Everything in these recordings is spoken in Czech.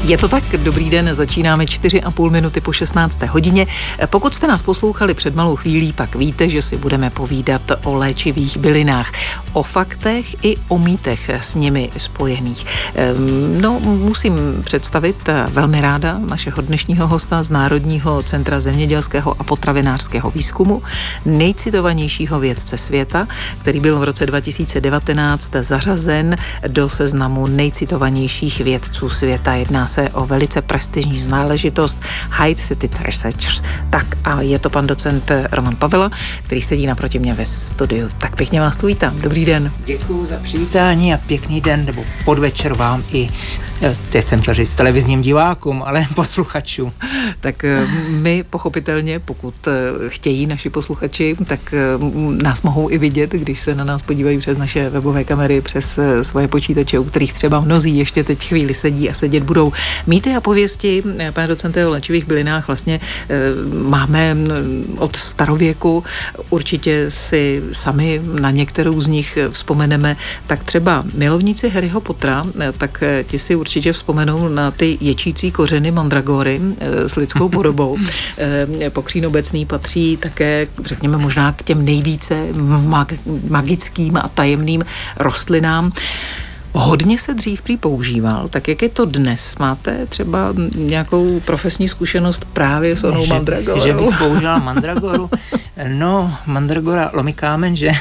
Je to tak, dobrý den, začínáme 4,5 minuty po 16. hodině. Pokud jste nás poslouchali před malou chvílí, pak víte, že si budeme povídat o léčivých bylinách, o faktech i o mýtech s nimi spojených. Musím představit velmi ráda našeho dnešního hosta z Národního centra zemědělského a potravinářského výzkumu, nejcitovanějšího vědce světa, který byl v roce 2019 zařazen do seznamu nejcitovanějších vědců světa. Jedná se o velice prestižní záležitost High City Researchers. Tak a je to pan docent Roman Pavela, který sedí naproti mě ve studiu. Tak pěkně vás tu vítám. Dobrý den. Děkuji za přivítání a pěkný den nebo podvečer vám i, teď jsem chtěl říct, televizním divákům, ale posluchačům. Tak my pochopitelně, pokud chtějí naši posluchači, tak nás mohou i vidět, když se na nás podívají přes naše webové kamery, přes svoje počítače, u kterých třeba mnozí ještě teď chvíli sedí a sedět budou. Mýty a pověsti, pane docente, o léčivých bylinách vlastně máme od starověku. Určitě si sami na některou z nich vzpomeneme. Tak třeba milovníci Harryho Pottera, tak ti si určitě vzpomenou na ty ječící kořeny mandragory s lidskou podobou. Pokřín obecný patří také, řekněme, možná k těm nejvíce magickým a tajemným rostlinám. Hodně se dřív prý používal, tak jak je to dnes? Máte třeba nějakou profesní zkušenost právě s onou mandragorou? Že bych používal mandragoru? No, mandragora lomí kámen, že?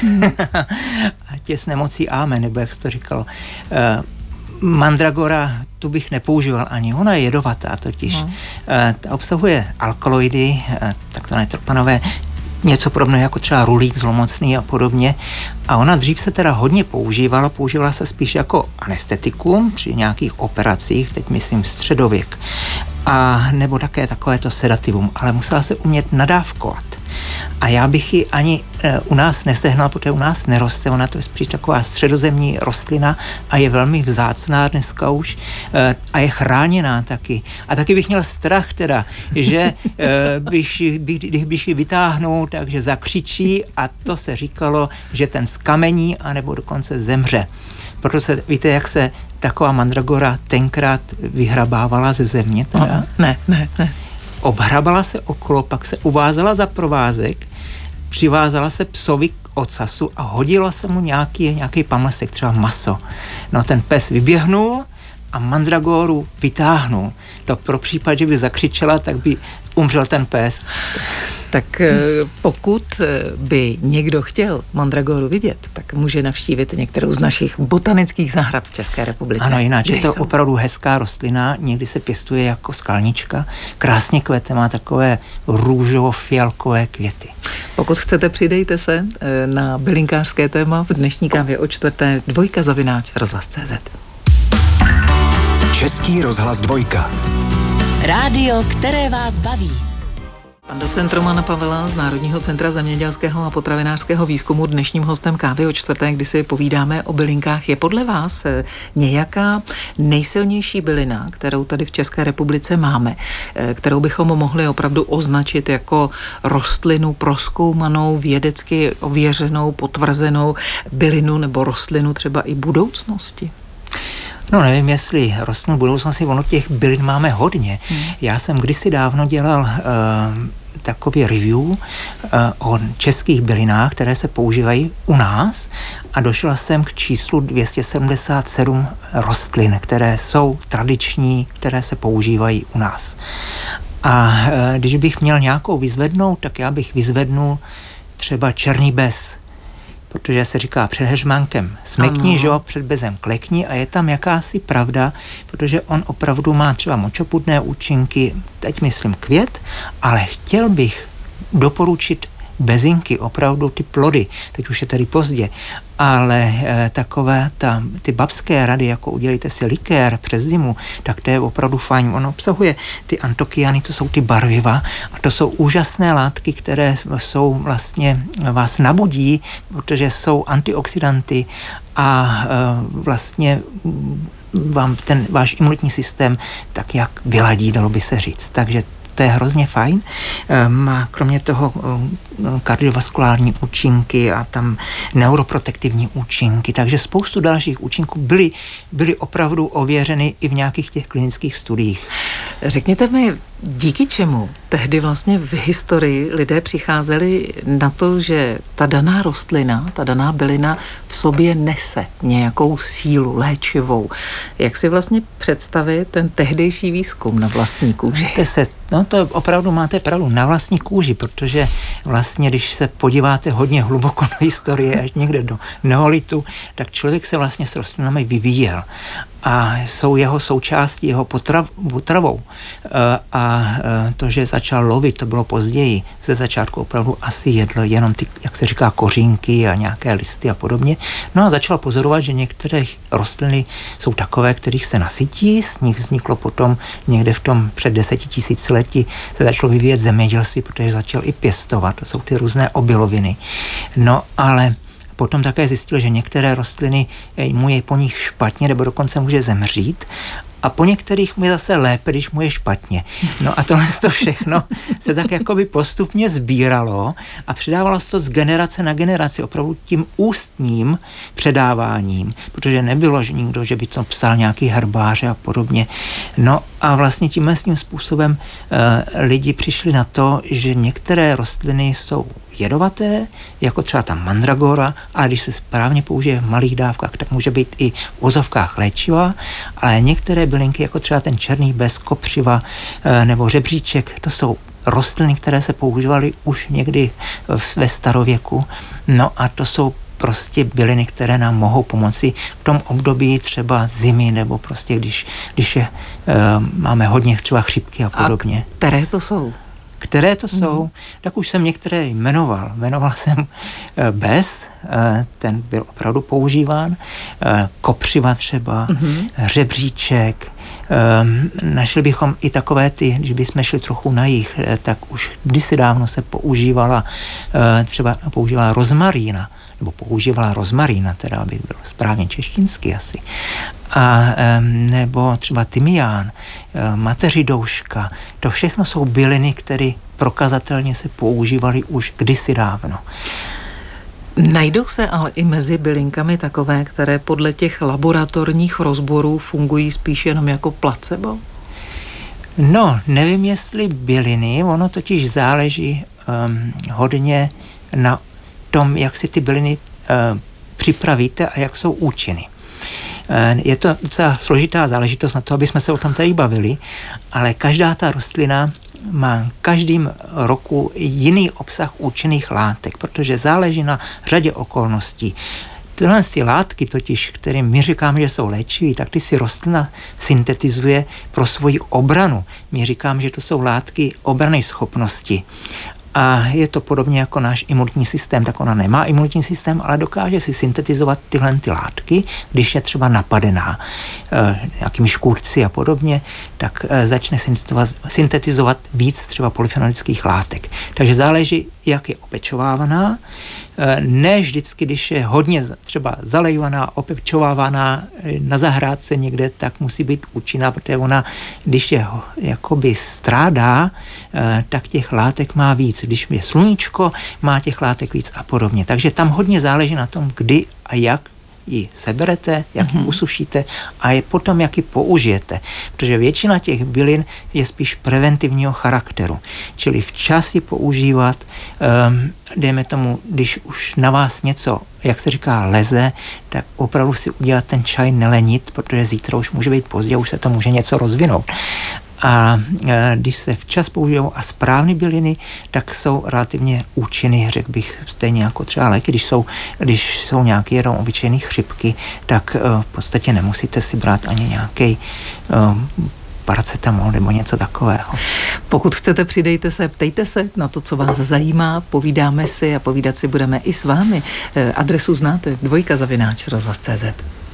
A těs nemocí ámen, nebo jak jsi to říkal. Mandragora tu bych nepoužíval ani, ona je jedovatá totiž. Ta obsahuje alkaloidy, takzvané terpenové, něco podobného jako třeba rulík zlomocný a podobně. A ona dřív se teda hodně používala se spíš jako anestetikum při nějakých operacích, teď myslím středověk, a nebo také takovéto sedativum, ale musela se umět nadávkovat. A já bych ji ani u nás nesehnal, protože u nás neroste, ona to je spíš taková středozemní rostlina a je velmi vzácná dneska už a je chráněná taky. A taky bych měl strach teda, že když ji vytáhnou, takže zakřičí a to se říkalo, že ten zkamení anebo dokonce zemře. Proto se, víte, jak se taková mandragora tenkrát vyhrabávala ze země? Teda? Ne. Obhrabala se okolo, pak se uvázala za provázek, přivázala se psovi k ocasu a hodila se mu nějaký pamlsek, třeba maso. No ten pes vyběhnul a mandragoru vytáhnul. To pro případ, že by zakřičela, tak by umřel ten pes. Tak pokud by někdo chtěl mandragoru vidět, tak může navštívit některou z našich botanických zahrad v České republice. Ano, jinak je to opravdu hezká rostlina, někdy se pěstuje jako skalnička, krásně kvete, má takové růžovo-fialkové květy. Pokud chcete, přidejte se na bylinkářské téma v dnešní kávě o 4. 2@rozhlas.cz. Český rozhlas 2. Rádio, které vás baví. Pan docent Roman Pavela z Národního centra zemědělského a potravinářského výzkumu dnešním hostem kávy o 4., kdy si povídáme o bylinkách. Je podle vás nějaká nejsilnější bylina, kterou tady v České republice máme, kterou bychom mohli opravdu označit jako rostlinu prozkoumanou, vědecky ověřenou, potvrzenou bylinu nebo rostlinu třeba i budoucnosti? No nevím, jestli rostlinu budoucnosti, ono těch bylin máme hodně. Já jsem kdysi dávno dělal takový review o českých bylinách, které se používají u nás a došel jsem k číslu 277 rostlin, které jsou tradiční, které se používají u nás. A když bych měl nějakou vyzvednout, tak já bych vyzvednul třeba černý bez, protože se říká před heřmánkem smekni, že jo, před bezem klekni a je tam jakási pravda, protože on opravdu má třeba močopudné účinky, teď myslím květ, ale chtěl bych doporučit bezinky, opravdu ty plody, teď už je tady pozdě, ale takové ty babské rady, jako udělejte si likér přes zimu, tak to je opravdu fajn. On obsahuje ty antokyany, co jsou ty barviva a to jsou úžasné látky, které jsou vlastně vás nabudí, protože jsou antioxidanty a vlastně vám ten váš imunitní systém tak jak vyladí, dalo by se říct. Takže to je hrozně fajn. Má kromě toho kardiovaskulární účinky a tam neuroprotektivní účinky, takže spoustu dalších účinků byly opravdu ověřeny i v nějakých těch klinických studiích. Řekněte mi, díky čemu tehdy vlastně v historii lidé přicházeli na to, že ta daná rostlina, ta daná bylina v sobě nese nějakou sílu léčivou. Jak si vlastně představit ten tehdejší výzkum na vlastní kůži? To opravdu máte pravdu, na vlastní kůži, protože vlastně, když se podíváte hodně hluboko do historie, až někde do neolitu, tak člověk se vlastně s rostlinami vyvíjel a jsou jeho součástí, jeho potravou. A to, že začal lovit, to bylo později. Ze začátku opravdu asi jedl jenom ty, jak se říká, kořínky a nějaké listy a podobně. No a začal pozorovat, že některé rostliny jsou takové, kterých se nasytí, z nich vzniklo potom někde v tom před 10 000 lety se začalo vyvíjet zemědělství, protože začal i pěstovat. To jsou ty různé obiloviny. No ale potom také zjistil, že některé rostliny mu je po nich špatně, nebo dokonce může zemřít. A po některých mu je zase lépe, když mu je špatně. No a tohle to všechno se tak jakoby postupně sbíralo a předávalo se to z generace na generaci, opravdu tím ústním předáváním, protože nebylo nikdo, že by to psal nějaký herbáře a podobně. No a vlastně tímhle způsobem lidi přišli na to, že některé rostliny jsou jedovaté, jako třeba ta mandragora, a když se správně použije v malých dávkách, tak může být i v uvozovkách léčivá, ale některé bylinky, jako třeba ten černý bez, kopřiva nebo řebříček, to jsou rostliny, které se používaly už někdy ve starověku. No a to jsou prostě byliny, které nám mohou pomoci v tom období třeba zimy, nebo prostě když máme hodně třeba chřipky a podobně. A které to jsou? Které to jsou, tak už jsem některé jmenoval. Jmenoval jsem bez, ten byl opravdu používán, kopřiva třeba, řebříček, našli bychom i takové ty, když bychom šli trochu na jih, tak už kdysi dávno se používala rozmarína, nebo používala rozmarína, teda aby byl správně češtinsky asi. A nebo třeba tymián, mateřidouška, to všechno jsou byliny, které prokazatelně se používaly už kdysi dávno. Najdou se ale i mezi bylinkami takové, které podle těch laboratorních rozborů fungují spíš jenom jako placebo? No, nevím, jestli byliny, ono totiž záleží hodně na tom, jak si ty byliny připravíte a jak jsou účinny. Je to docela složitá záležitost na to, aby jsme se o tom tady bavili, ale každá ta rostlina má každým roku jiný obsah účinných látek, protože záleží na řadě okolností. Tyhle látky totiž, kterým my říkáme, že jsou léčivé, tak ty si rostlina syntetizuje pro svoji obranu. My říkáme, že to jsou látky obranné schopnosti. A je to podobně jako náš imunitní systém, tak ona nemá imunitní systém, ale dokáže si syntetizovat tyhle látky, když je třeba napadená nějakými škůdci a podobně, tak začne syntetizovat víc třeba polyfenolických látek. Takže záleží, jak je opečovávaná. Ne vždycky, když je hodně třeba zalejvaná, opečovávaná na zahrádce někde, tak musí být účinná, protože ona, když je jakoby strádá, tak těch látek má víc. Když je sluníčko, má těch látek víc a podobně. Takže tam hodně záleží na tom, kdy a jak ji seberete, jak ji usušíte a je potom, jak ji použijete. Protože většina těch bylin je spíš preventivního charakteru. Čili včas ji používat, dejme tomu, když už na vás něco, jak se říká, leze, tak opravdu si udělat ten čaj nelenit, protože zítra už může být pozdě, už se to může něco rozvinout. A když se včas použijou a správné byliny, tak jsou relativně účinný, řekl bych, stejně jako třeba léky. Když jsou nějaké jenom obyčejné chřipky, tak v podstatě nemusíte si brát ani nějaký paracetamol nebo něco takového. Pokud chcete, přidejte se, ptejte se na to, co vás zajímá, povídáme si a povídat si budeme i s vámi. Adresu znáte, 2@rozhlas.cz.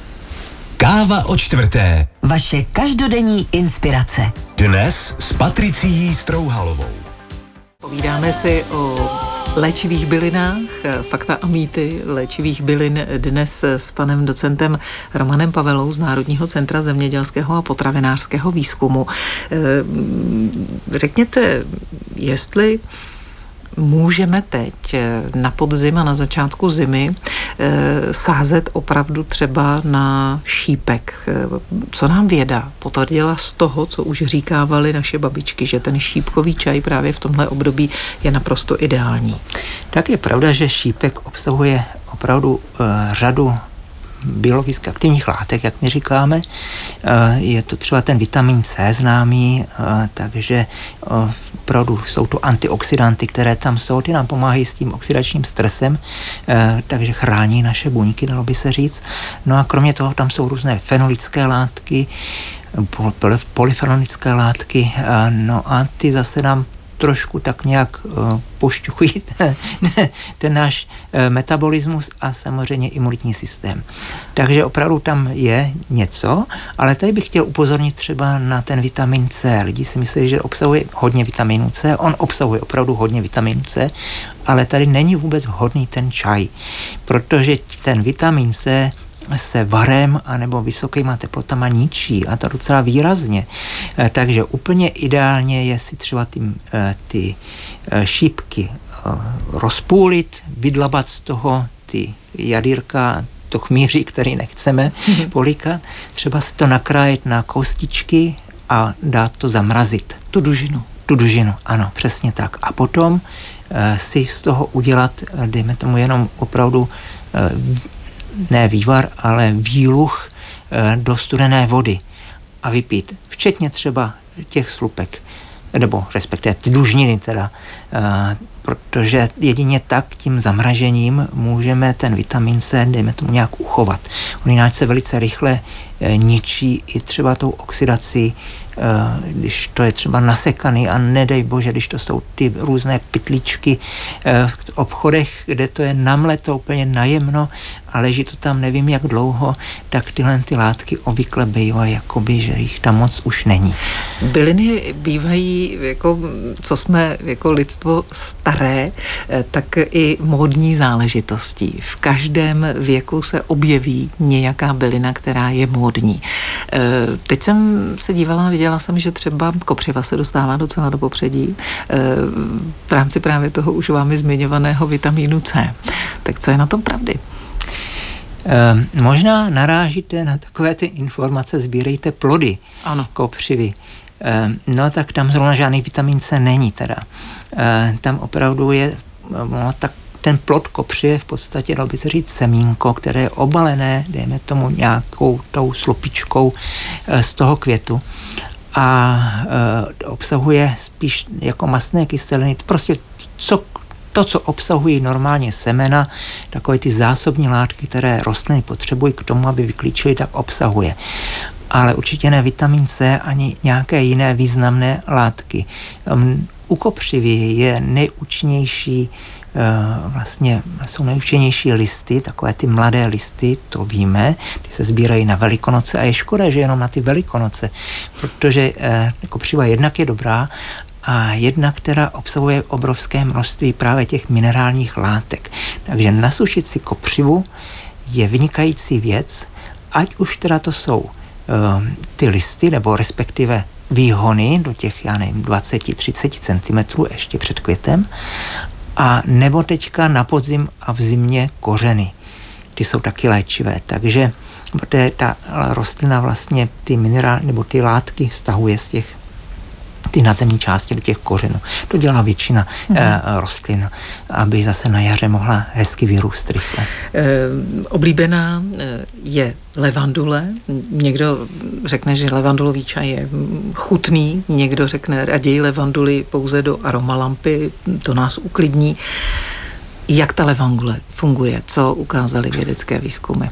Káva o čtvrté. Vaše každodenní inspirace. Dnes s Patricií Strouhalovou. Povídáme si o Léčivých bylinách, fakta a mýty léčivých bylin dnes s panem docentem Romanem Pavelou z Národního centra zemědělského a potravinářského výzkumu. Řekněte, jestli můžeme teď na podzim a na začátku zimy sázet opravdu třeba na šípek. Co nám věda potvrdila z toho, co už říkávaly naše babičky, že ten šípkový čaj právě v tomhle období je naprosto ideální? Tak je pravda, že šípek obsahuje opravdu řadu biologicky aktivních látek, jak my říkáme. Je to třeba ten vitamin C známý, takže opravdu jsou to antioxidanty, které tam jsou, ty nám pomáhají s tím oxidačním stresem, takže chrání naše buňky, dalo by se říct. No a kromě toho tam jsou různé fenolické látky, polyfenolické látky, no a ty zase nám trošku tak nějak pošťuchují ten náš metabolismus a samozřejmě imunitní systém. Takže opravdu tam je něco, ale tady bych chtěl upozornit třeba na ten vitamin C. Lidi si myslí, že obsahuje hodně vitaminu C, on obsahuje opravdu hodně vitaminu C, ale tady není vůbec vhodný ten čaj, protože ten vitamin C se varem anebo vysokýma teplotama ničí, a to docela výrazně. Takže úplně ideálně je si třeba ty šípky rozpůlit, vydlabat z toho ty jadírka, to chmíří, který nechceme polikat, třeba si to nakrájet na koustičky a dát to zamrazit. Tu dužinu, ano, přesně tak. A potom si z toho udělat, dejme tomu jenom opravdu ne vývar, ale výluch do studené vody a vypít, včetně třeba těch slupek, nebo respektive ty dužniny teda, protože jedině tak tím zamražením můžeme ten vitamin C, dejme tomu, nějak uchovat. On jinak se velice rychle ničí i třeba tou oxidací, když to je třeba nasekaný a nedej bože, když to jsou ty různé pytlíčky v obchodech, kde to je namleto úplně najemno a leží to tam nevím jak dlouho, tak tyhle ty látky obvykle bývají jakoby, že jich tam moc už není. Byliny bývají, jako, co jsme jako lidstvo staré, tak i módní záležitostí. V každém věku se objeví nějaká bylina, která je módní. Teď jsem se dívala a viděla jsem, že třeba kopřiva se dostává docela do popředí v rámci právě toho už vámi zmiňovaného vitamínu C. Tak co je na tom pravdy? Možná narážíte na takové ty informace, sbírejte plody, ano, kopřivy. No tak tam zrovna žádný vitamin C není teda. Tam opravdu je, no tak ten plod kopřivy je v podstatě, dalo by se říct, semínko, které je obalené, dejme tomu nějakou tou slupičkou z toho květu a obsahuje spíš jako mastné kyseliny, prostě to, co obsahují normálně semena, takové ty zásobní látky, které rostliny potřebují k tomu, aby vyklíčily, tak obsahuje. Ale určitě ne vitamin C ani nějaké jiné významné látky. U kopřivy je nejúčinnější, vlastně jsou nejúčinnější listy, takové ty mladé listy, to víme, ty se sbírají na Velikonoce a je škoda, že jenom na ty Velikonoce, protože kopřiva jednak je dobrá a jedna, která obsahuje obrovské množství právě těch minerálních látek. Takže nasušit si kopřivu je vynikající věc, ať už teda to jsou ty listy, nebo respektive výhony do těch, já nevím, 20-30 cm ještě před květem, a nebo teďka na podzim a v zimě kořeny. Ty jsou taky léčivé, takže protože ta rostlina vlastně ty minerály nebo ty látky stahuje z těch ty nadzemní části do těch kořenů. To dělá většina rostlin, aby zase na jaře mohla hezky vyrůst rychle. Oblíbená je levandule. Někdo řekne, že levandulový čaj je chutný, někdo řekne raději levanduly pouze do aromalampy, to nás uklidní. Jak ta levandule funguje? Co ukázaly vědecké výzkumy?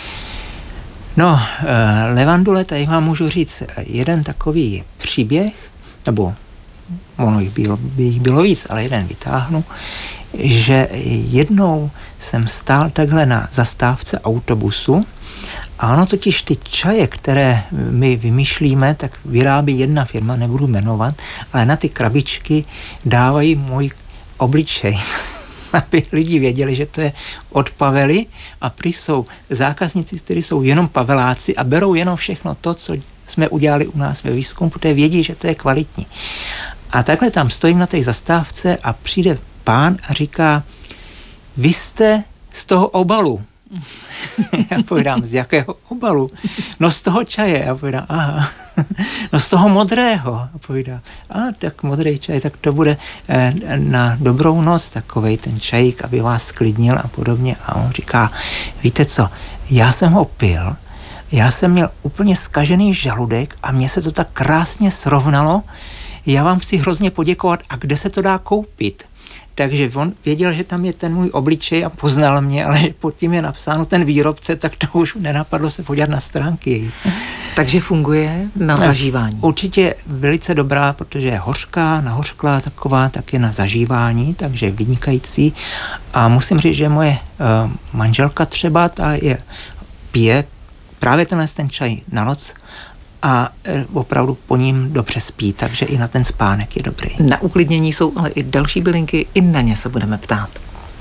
No, levandule, tady vám můžu říct jeden takový příběh, nebo ono jich bylo víc, ale jeden vytáhnu, že jednou jsem stál takhle na zastávce autobusu a ono totiž ty čaje, které my vymýšlíme, tak vyrábí jedna firma, nebudu jmenovat, ale na ty krabičky dávají můj obličej. aby lidi věděli, že to je od Pavely a prý jsou zákazníci, kteří jsou jenom paveláci a berou jenom všechno to, co jsme udělali u nás ve výzkumu, protože vědí, že to je kvalitní. A takhle tam stojím na té zastávce a přijde pán a říká, vy jste z toho obalu. Já povídám, z jakého obalu? No z toho čaje. Já povídám, aha. No z toho modrého. A povídám, tak modrý čaj, tak to bude na dobrou noc takovej ten čajík, aby vás sklidnil a podobně. A on říká, víte co, já jsem ho pil, já jsem měl úplně zkažený žaludek a mně se to tak krásně srovnalo, já vám chci hrozně poděkovat a kde se to dá koupit? Takže on věděl, že tam je ten můj obličej a poznal mě, ale pod tím je napsáno ten výrobce, tak to už nenapadlo se podívat na stránky. Takže funguje na zažívání. Určitě velice dobrá, protože je hořká, nahořklá taková, taky na zažívání, takže vynikající. A musím říct, že moje manželka třeba, ta pije právě ten čaj na noc a opravdu po ním dobře spí, takže i na ten spánek je dobrý. Na uklidnění jsou ale i další bylinky, i na ně se budeme ptát.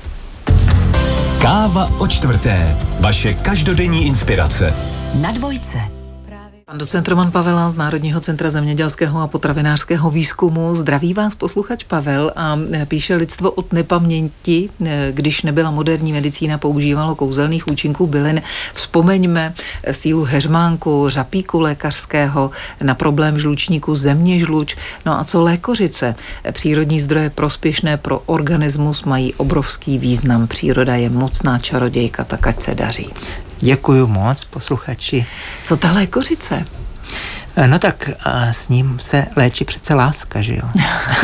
Káva o čtvrté. Vaše každodenní inspirace. Na dvojce. Pan docent Roman Pavela z Národního centra zemědělského a potravinářského výzkumu. Zdraví vás posluchač Pavel a píše, lidstvo od nepaměti, když nebyla moderní medicína, používalo kouzelných účinků bylin. Vzpomeňme sílu heřmánku, řapíku lékařského, na problém žlučníku země žluč. No a co lékořice? Přírodní zdroje prospěšné pro organismus mají obrovský význam. Příroda je mocná čarodějka, tak ať se daří. Děkuju moc, posluchači. Co ta lékořice? No tak s ním se léčí přece láska, že jo?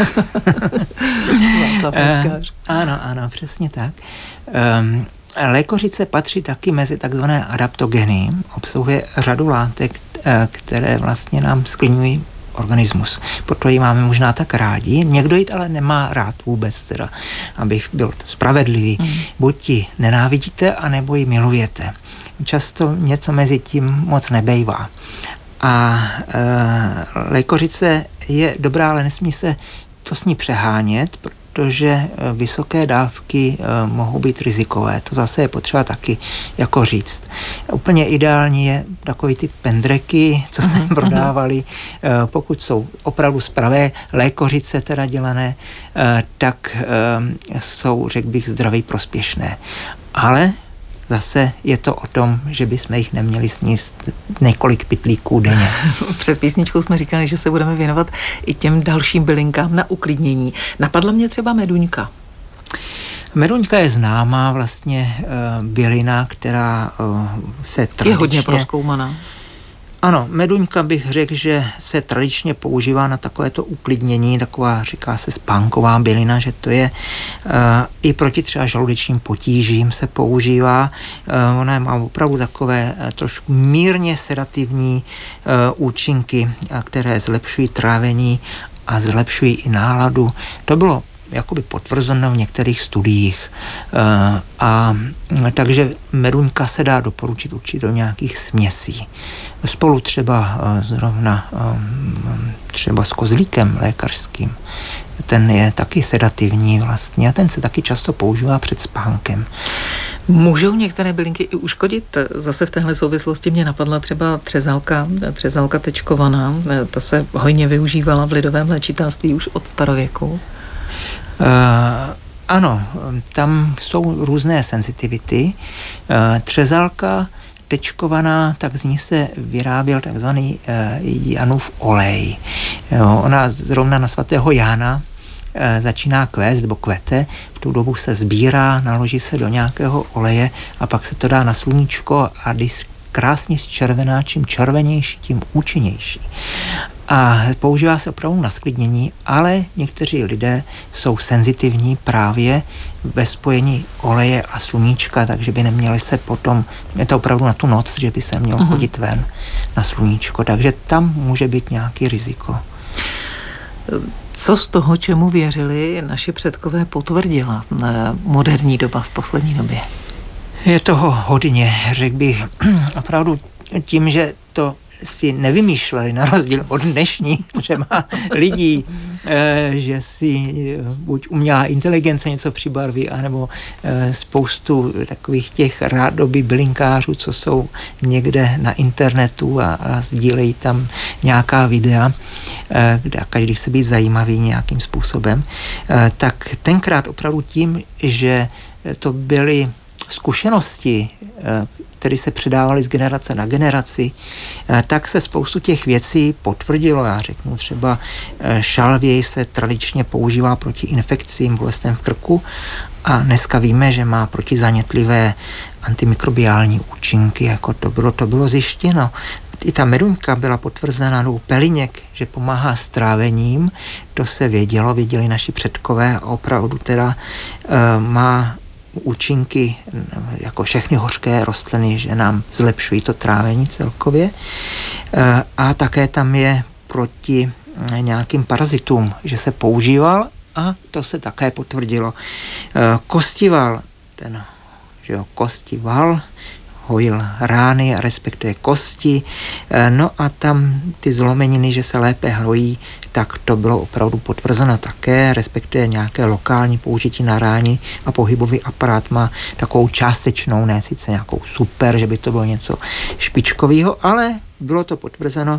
Ano, přesně tak. Lékořice patří taky mezi takzvané adaptogeny, obsahuje řadu látek, které vlastně nám sklidňují organismus. Proto ji máme možná tak rádi. Někdo ji ale nemá rád vůbec, teda, abych byl spravedlivý. Buď ji nenávidíte, anebo ji milujete. Často něco mezi tím moc nebejvá. A lékořice je dobrá, ale nesmí se to s ní přehánět, protože vysoké dávky mohou být rizikové. To zase je potřeba taky jako říct. Úplně ideální je takový ty pendreky, co se prodávali, pokud jsou opravdu z pravé lékořice teda dělané, tak jsou, řekl bych, zdraví prospěšné. Ale zase je to o tom, že bychom jich neměli sníst několik pytlíků denně. Před písničkou jsme říkali, že se budeme věnovat i těm dalším bylinkám na uklidnění. Napadla mě třeba meduňka. Meduňka je známá vlastně bylina, která se tradičně... Je hodně prozkoumaná. Ano, meduňka bych řekl, že se tradičně používá na takovéto uklidnění, taková, říká se, spánková bylina, že to je i proti třeba žaludečním potížím se používá. Ona má opravdu takové trošku mírně sedativní účinky, které zlepšují trávení a zlepšují i náladu. To bylo jakoby potvrzeno v některých studiích. Takže meduňka se dá doporučit určitě do nějakých směsí. Spolu třeba zrovna třeba s kozlíkem lékařským. Ten je taky sedativní vlastně a ten se taky často používá před spánkem. Můžou některé bylinky i uškodit? Zase v téhle souvislosti mě napadla třeba třezalka tečkovaná. Ta se hojně využívala v lidovém léčitelství už od starověku. Ano, tam jsou různé senzitivity. Třezalka tečkovaná, tak z ní se vyráběl takzvaný Janův olej. Ona zrovna na svatého Jána začíná kvést nebo kvete, v tu dobu se sbírá, naloží se do nějakého oleje a pak se to dá na sluníčko a když krásně zčervená, čím červenější, tím účinnější. A používá se opravdu na sklidnění, ale někteří lidé jsou senzitivní právě ve spojení oleje a sluníčka, takže by neměli se potom, je to opravdu na tu noc, že by se mělo chodit ven na sluníčko, takže tam může být nějaký riziko. Co z toho, čemu věřili naši předkové, potvrdila moderní doba v poslední době? Je toho hodně, řekl bych, opravdu tím, že to si nevymýšleli, na rozdíl od dnešních třeba lidí, že si buď umělá inteligence něco přibarví, anebo spoustu takových těch rádoby bylinkářů, co jsou někde na internetu a sdílejí tam nějaká videa, kde každý chce být zajímavý nějakým způsobem, tak tenkrát opravdu tím, že to byly zkušenosti, které se předávaly z generace na generaci, tak se spoustu těch věcí potvrdilo. Já řeknu třeba šalvěj se tradičně používá proti infekcím, bolestem v krku a dneska víme, že má protizanětlivé antimikrobiální účinky, jako to bylo zjištěno. I ta meduňka byla potvrzena u peliněk, že pomáhá s trávením, to se věděli naši předkové a opravdu teda má účinky jako všechny hořké rostliny, že nám zlepšují to trávení celkově. A také tam je proti nějakým parazitům, že se používal a to se také potvrdilo. Kostival, kostival, hojil rány a respektuje kosti, no a tam ty zlomeniny, že se lépe hrojí, tak to bylo opravdu potvrzeno také, respektuje nějaké lokální použití na rány a pohybový aparát má takovou částečnou, ne sice nějakou super, že by to bylo něco špičkového, ale bylo to potvrzeno,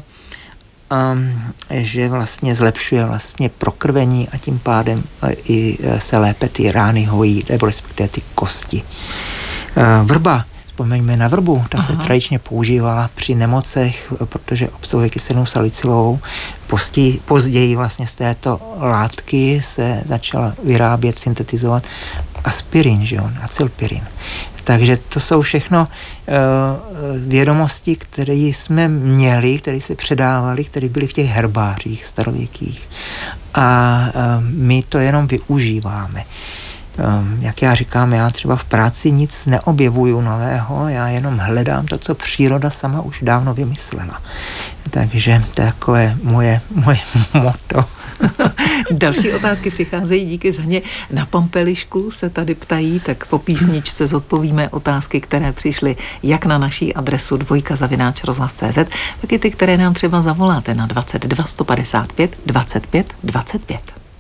že vlastně zlepšuje vlastně prokrvení a tím pádem i se lépe ty rány hojí, nebo respektive ty kosti. Vrba, vzpomeňme na vrbu, ta se tradičně používala při nemocech, protože obsahuje kyselinu salicylovou. Později vlastně z této látky se začala vyrábět, syntetizovat aspirin, že jo, acylpirin. Takže to jsou všechno vědomosti, které jsme měli, které se předávaly, které byly v těch herbářích starověkých. A my to jenom využíváme. Jak já říkám, já třeba v práci nic neobjevuju nového, já jenom hledám to, co příroda sama už dávno vymyslela. Takže to je takové moje motto. Další otázky přicházejí díky Zaně. Na Pampelišku se tady ptají, tak po písničce zodpovíme otázky, které přišly jak na naší adresu dvojka@rozhlas.cz, tak i ty, které nám třeba zavoláte na 22 155 25 25.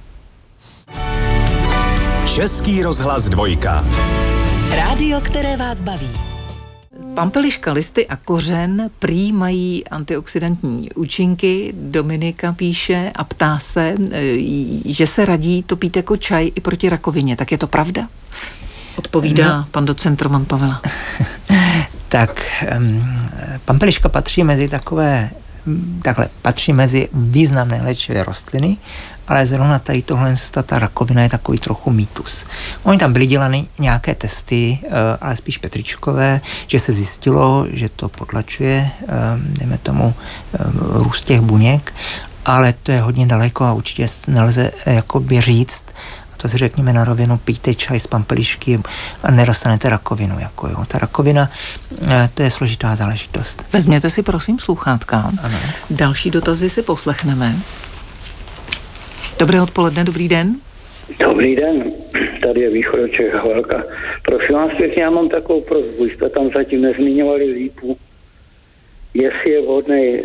Český rozhlas Dvojka. Rádio, které vás baví. Pampeliška, listy a kořen prý mají antioxidantní účinky. Dominika píše a ptá se, že se radí to pít jako čaj i proti rakovině. Tak je to pravda? Odpovídá pan docent Roman Pavela. Tak pampeliška patří mezi patří mezi významné léčivé rostliny, ale zrovna tady tohle, ta rakovina je takový trochu mýtus. Oni tam byly dělány nějaké testy, ale spíš petričkové, že se zjistilo, že to potlačuje, dejme tomu, růst těch buněk, ale to je hodně daleko a určitě nelze jakoby říct, to si řekněme na rovinu, pijte čaj z pampelišky a nedostanete rakovinu. Ta rakovina, to je složitá záležitost. Vezměte si prosím sluchátka. Ano. Další dotazy si poslechneme. Dobré odpoledne, dobrý den. Dobrý den, tady je Východočech Havelka. Prosím vás pěkně, já mám takovou prosbu, jste tam zatím nezmiňovali lípu. Jestli je vhodné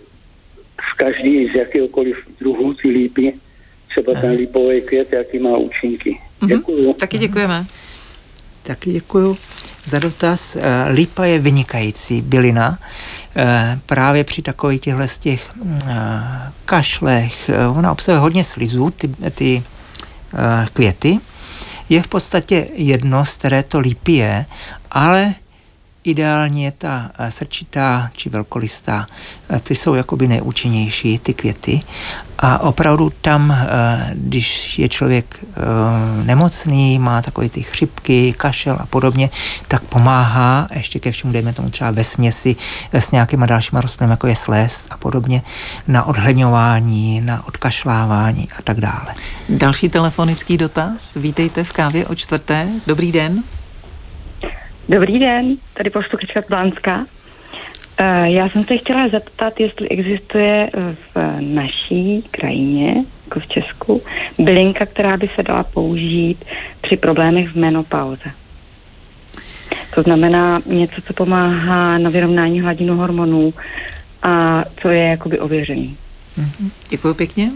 z jakéhokoliv druhu ty lípy, třeba ten lípový květ, jaký má účinky. Děkuju. Taky děkujeme. Taky děkuju za dotaz. Lípa je vynikající bylina. Právě při takových těch kašlech, ona obsahuje hodně slizů, ty květy. Je v podstatě jedno, z které to lípy je, ale ideálně je ta srčitá či velkolistá. Ty jsou jakoby nejúčinnější, ty květy. A opravdu tam, když je člověk nemocný, má takové ty chřipky, kašel a podobně, tak pomáhá, ještě ke všemu dejme tomu třeba ve směsi s nějakýma dalšíma rostlinami, jako je slez a podobně, na odhleňování, na odkašlávání a tak dále. Další telefonický dotaz. Vítejte v Kávě o čtvrté. Dobrý den. Dobrý den, tady posluchačka Plánska. Já jsem se chtěla zeptat, jestli existuje v naší krajině, jako v Česku, bylinka, která by se dala použít při problémech v menopauze. To znamená něco, co pomáhá na vyrovnání hladinu hormonů a co je jakoby ověřený. Děkuji pěkně.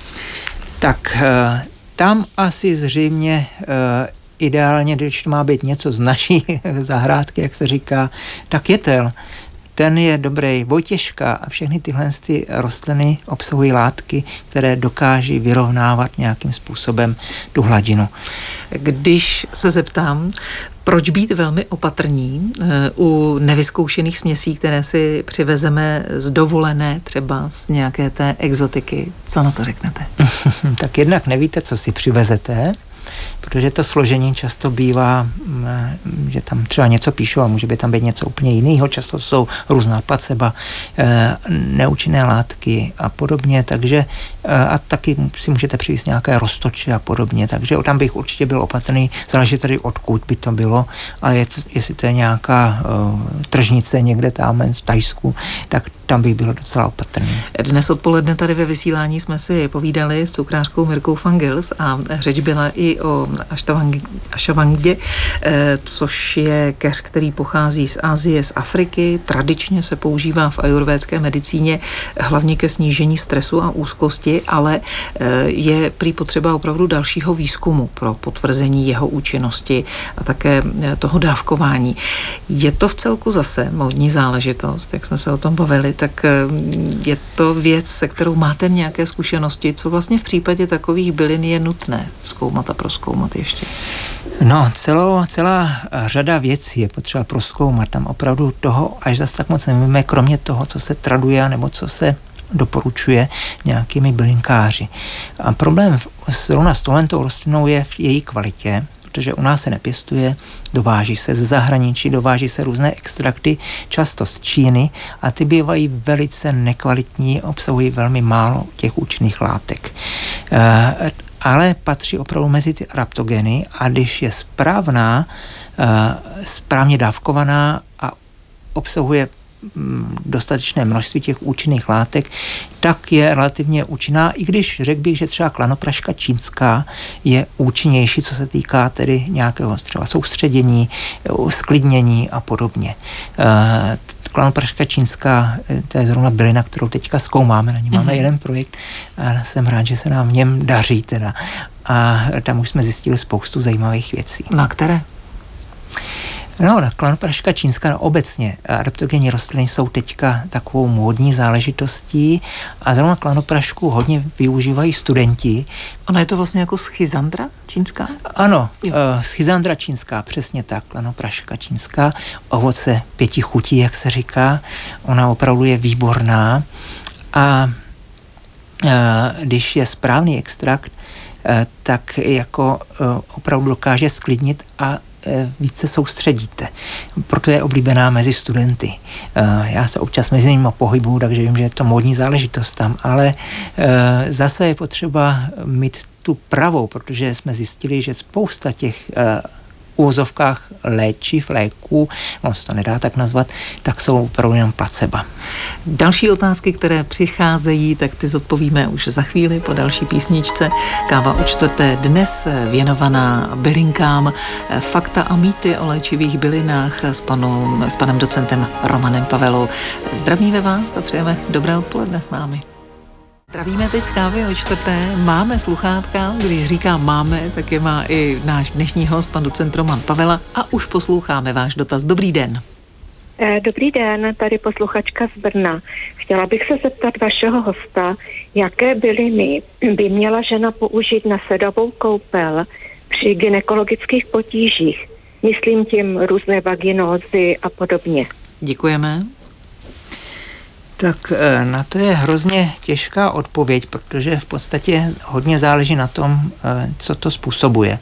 Tak tam asi zřejmě ideálně, když to má být něco z naší zahrádky, jak se říká, tak jetel. Ten je dobrý. Vojtěžka a všechny tyhle ty rostliny obsahují látky, které dokáží vyrovnávat nějakým způsobem tu hladinu. Když se zeptám, proč být velmi opatrní u nevyzkoušených směsí, které si přivezeme z dovolené, třeba z nějaké té exotiky, co na to řeknete? Tak jednak nevíte, co si přivezete, protože to složení často bývá, že tam třeba něco píšou a může být tam být něco úplně jiného. Často jsou různá placeba, neúčinné látky a podobně, takže a taky si můžete přijít nějaké roztoče a podobně, takže tam bych určitě byl opatrný, záleží tady odkud by to bylo, ale jestli to je nějaká tržnice někde tam v Tajsku, tak tam bych byl docela opatrný. Dnes odpoledne tady ve vysílání jsme si povídali s cukrářkou Mirkou van Gils a řeč byla i o ašavangdě, což je keř, který pochází z Asie, z Afriky. Tradičně se používá v ajurvédské medicíně hlavně ke snížení stresu a úzkosti, ale je prý potřeba opravdu dalšího výzkumu pro potvrzení jeho účinnosti a také toho dávkování. Je to v celku zase módní záležitost, jak jsme se o tom bavili, tak je to věc, se kterou máte nějaké zkušenosti, co vlastně v případě takových bylin je nutné zkoumat a prozkoumat ještě? No, celá řada věcí je potřeba prozkoumat. Tam opravdu toho až zase tak moc nevíme, kromě toho, co se traduje nebo co se doporučuje nějakými bylinkáři. A problém zrovna s touhletou rostlinou je v její kvalitě, protože u nás se nepěstuje, dováží se ze zahraničí, dováží se různé extrakty, často z Číny a ty bývají velice nekvalitní, obsahují velmi málo těch účinných látek. Ale patří opravdu mezi ty adaptogeny a když je správně dávkovaná a obsahuje dostatečné množství těch účinných látek, tak je relativně účinná, i když řekl bych, že třeba klanopraška čínská je účinnější, co se týká tedy nějakého třeba soustředění, sklidnění a podobně. Klanopraška čínská, to je zrovna bylina, kterou teďka zkoumáme, na ní máme jeden projekt a jsem rád, že se nám v něm daří teda. A tam už jsme zjistili spoustu zajímavých věcí. Na které? No, klanopraška čínská obecně. Adaptogenní rostliny jsou teďka takovou módní záležitostí a zrovna klanoprašku hodně využívají studenti. Ona je to vlastně jako schizandra čínská? Ano, schizandra čínská, přesně tak, klanopraška čínská, ovoce 5 chutí, jak se říká. Ona opravdu je výborná a když je správný extrakt, tak jako opravdu dokáže sklidnit a více soustředíte. Proto je oblíbená mezi studenty. Já se občas mezi nimi pohybuju, takže vím, že je to módní záležitost tam, ale zase je potřeba mít tu pravou, protože jsme zjistili, že spousta těch úvozovkách léků, on se to nedá tak nazvat, tak jsou opravdu jenom placeba. Další otázky, které přicházejí, tak ty zodpovíme už za chvíli po další písničce. Káva o čtvrté dnes věnovaná bylinkám, fakta a mýty o léčivých bylinách s panem docentem Romanem Pavelou. Zdravíme vás a přejeme dobré odpoledne s námi. Zdravíme teď z Kávy o čtvrté. Máme sluchátka, když říkám máme, tak je má i náš dnešní host, pan docent Roman Pavela a už posloucháme váš dotaz. Dobrý den. Dobrý den, tady posluchačka z Brna. Chtěla bych se zeptat vašeho hosta, jaké byliny by měla žena použít na sedavou koupel při gynekologických potížích. Myslím tím různé vaginózy a podobně. Děkujeme. Tak na to je hrozně těžká odpověď, protože v podstatě hodně záleží na tom, co to způsobuje.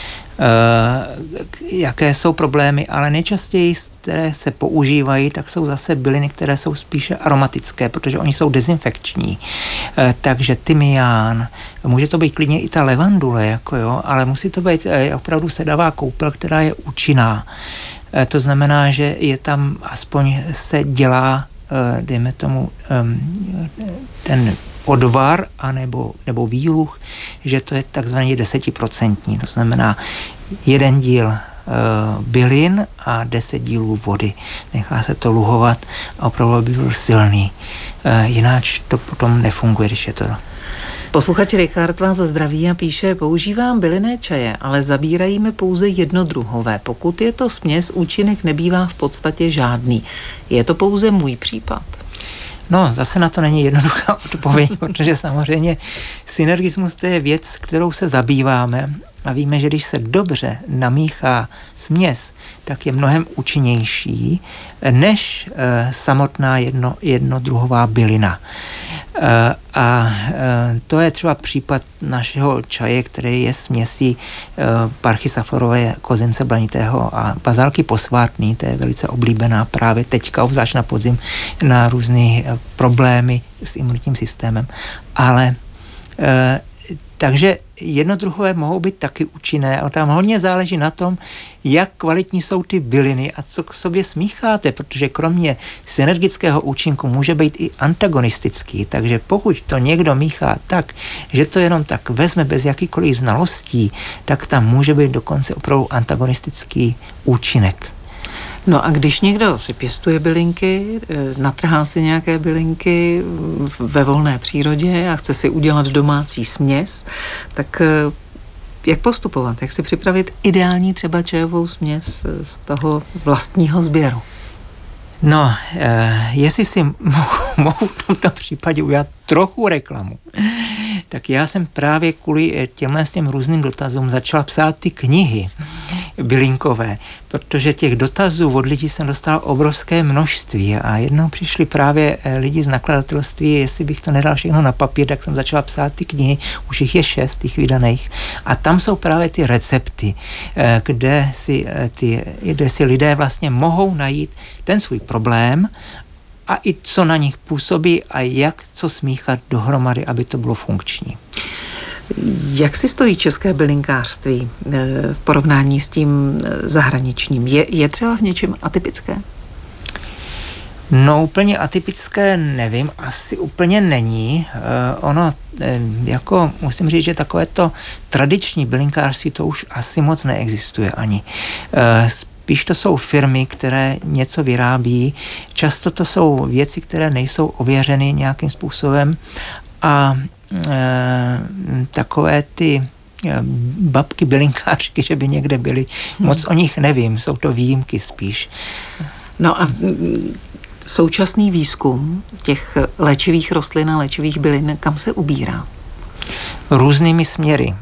Jaké jsou problémy, ale nejčastěji, které se používají, tak jsou zase byliny, které jsou spíše aromatické, protože oni jsou dezinfekční. Takže tymián, může to být klidně i ta levandule, jako jo, ale musí to být opravdu sedavá koupel, která je účinná. To znamená, že je tam aspoň se dělá dejme tomu ten odvar nebo výluch, že to je takzvaně 10%. To znamená 1 díl bylin a 10 dílů vody. Nechá se to luhovat a opravdu by byl silný. Jináč to potom nefunguje, když je to. Posluchač Richard vás zdraví a píše: používám bylinné čaje, ale zabírají mi pouze jednodruhové. Pokud je to směs, účinek nebývá v podstatě žádný. Je to pouze můj případ? No, zase na to není jednoduchá odpověď, protože samozřejmě synergismus to je věc, kterou se zabýváme a víme, že když se dobře namíchá směs, tak je mnohem účinnější než samotná jednodruhová bylina. A to je třeba případ našeho čaje, který je směsí parchysaflorové kozince blanitého a bazálky posvátný. To je velice oblíbená právě teďka, obzvlášť na podzim, na různé problémy s imunitním systémem. Ale takže jednodruhové mohou být taky účinné, ale tam hodně záleží na tom, jak kvalitní jsou ty byliny a co k sobě smícháte, protože kromě synergického účinku může být i antagonistický, takže pokud to někdo míchá tak, že to jenom tak vezme bez jakýkoliv znalostí, tak tam může být dokonce opravdu antagonistický účinek. No a když někdo si pěstuje bylinky, natrhá si nějaké bylinky ve volné přírodě a chce si udělat domácí směs, tak jak postupovat? Jak si připravit ideální třeba čajovou směs z toho vlastního sběru? No, jestli si mohu v tomto případě udělat trochu reklamu, tak já jsem právě kvůli těm různým dotazům začala psát ty knihy bylinkové, protože těch dotazů od lidí jsem dostal obrovské množství a jednou přišli právě lidi z nakladatelství, jestli bych to nedal všechno na papír, tak jsem začala psát ty knihy, už jich je 6 těch vydaných a tam jsou právě ty recepty, kde si lidé vlastně mohou najít ten svůj problém a i co na nich působí a jak co smíchat dohromady, aby to bylo funkční. Jak si stojí české bylinkářství v porovnání s tím zahraničním? Je třeba v něčem atypické? No úplně atypické nevím, asi úplně není. Ono, jako musím říct, že takové to tradiční bylinkářství to už asi moc neexistuje ani. Spíš to jsou firmy, které něco vyrábí. Často to jsou věci, které nejsou ověřeny nějakým způsobem a takové ty babky bylinkářky, že by někde byly, moc o nich nevím, jsou to výjimky spíš. No a současný výzkum těch léčivých rostlin a léčivých bylin, kam se ubírá? Různými směry.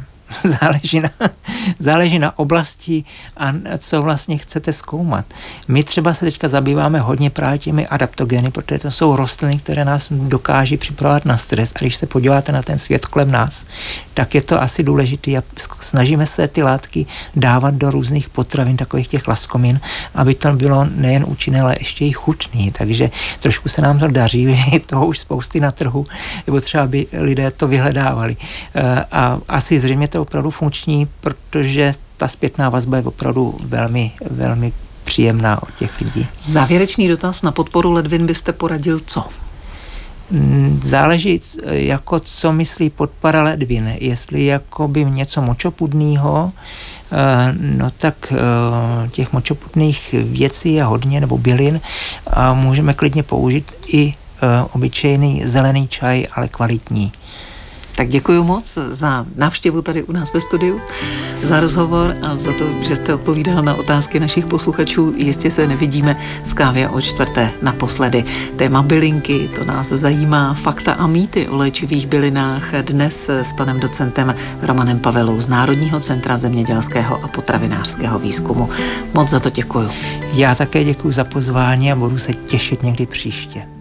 Záleží na oblasti a co vlastně chcete zkoumat. My třeba se teďka zabýváme hodně právě těmi adaptogeny, protože to jsou rostliny, které nás dokáží připravovat na stres a když se podíváte na ten svět kolem nás, tak je to asi důležité a snažíme se ty látky dávat do různých potravin, takových těch laskomin, aby to bylo nejen účinné, ale ještě i chutný, takže trošku se nám to daří, je toho už spousty na trhu, nebo třeba by lidé to vyhledávali. A asi zřejmě to opravdu funkční, protože ta zpětná vazba je opravdu velmi, velmi příjemná od těch lidí. Závěrečný dotaz na podporu ledvin byste poradil co? Záleží, jako co myslí podpora ledvin. Jestli jakoby něco močopudného, no tak těch močopudných věcí je hodně, nebo bylin, a můžeme klidně použít i obyčejný zelený čaj, ale kvalitní. Tak děkuji moc za návštěvu tady u nás ve studiu, za rozhovor a za to, že jste odpovídal na otázky našich posluchačů. Jistě se nevidíme v kávě o 4. naposledy. Téma bylinky, to nás zajímá, fakta a mýty o léčivých bylinách dnes s panem docentem Romanem Pavelou z Národního centra zemědělského a potravinářského výzkumu. Moc za to děkuji. Já také děkuji za pozvání a budu se těšit někdy příště.